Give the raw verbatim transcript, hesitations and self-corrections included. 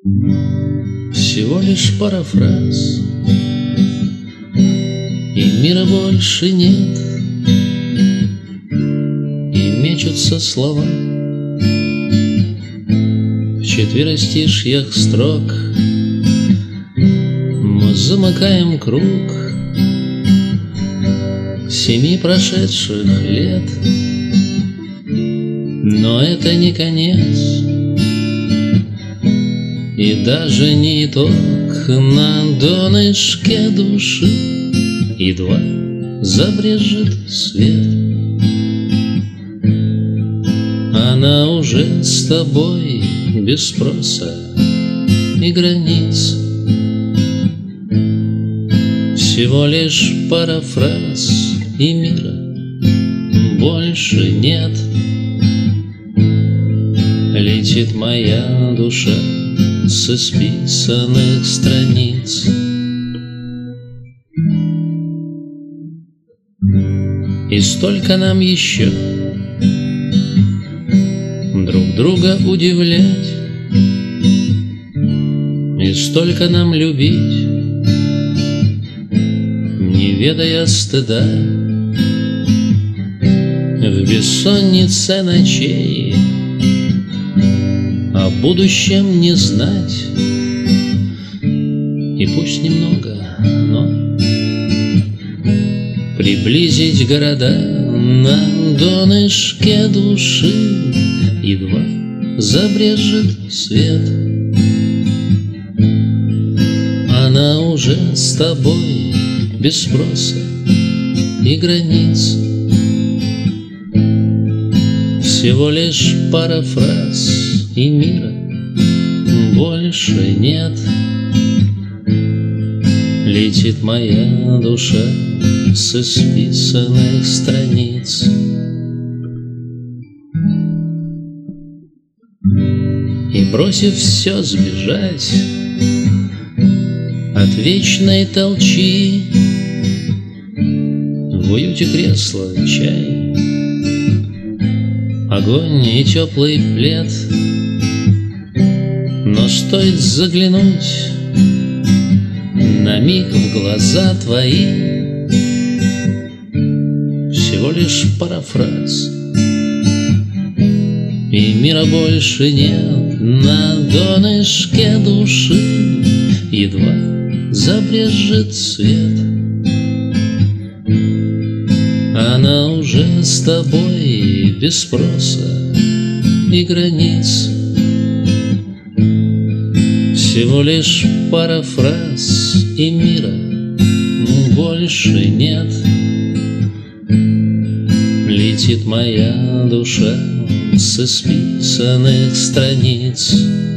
Всего лишь пара фраз, и мира больше нет, и мечутся слова в четверостишьях строк. Мы замыкаем круг семи прошедших лет, но это не конец и даже не итог. На донышке души едва забрежет свет, она уже с тобой без спроса и границ. Всего лишь пара фраз, и мира больше нет. Летит моя душа с исписанных страниц. И столько нам еще друг друга удивлять, и столько нам любить, не ведая стыда. В бессоннице ночей о будущем не знать, и пусть немного, но приблизить города. На донышке души едва забрежет свет, она уже с тобой без спроса и границ. Всего лишь пара фраз, и мира больше нет. Летит моя душа с исписанных страниц. И бросив все сбежать от вечной толчи, в уюте кресла чай, огонь и теплый плед. Но стоит заглянуть на миг в глаза твои, всего лишь пара фраз, и мира больше нет. На донышке души едва забрежет свет, она уже с тобой без спроса и границ. Всего лишь пара фраз, и мира больше нет. Летит моя душа с исписанных страниц.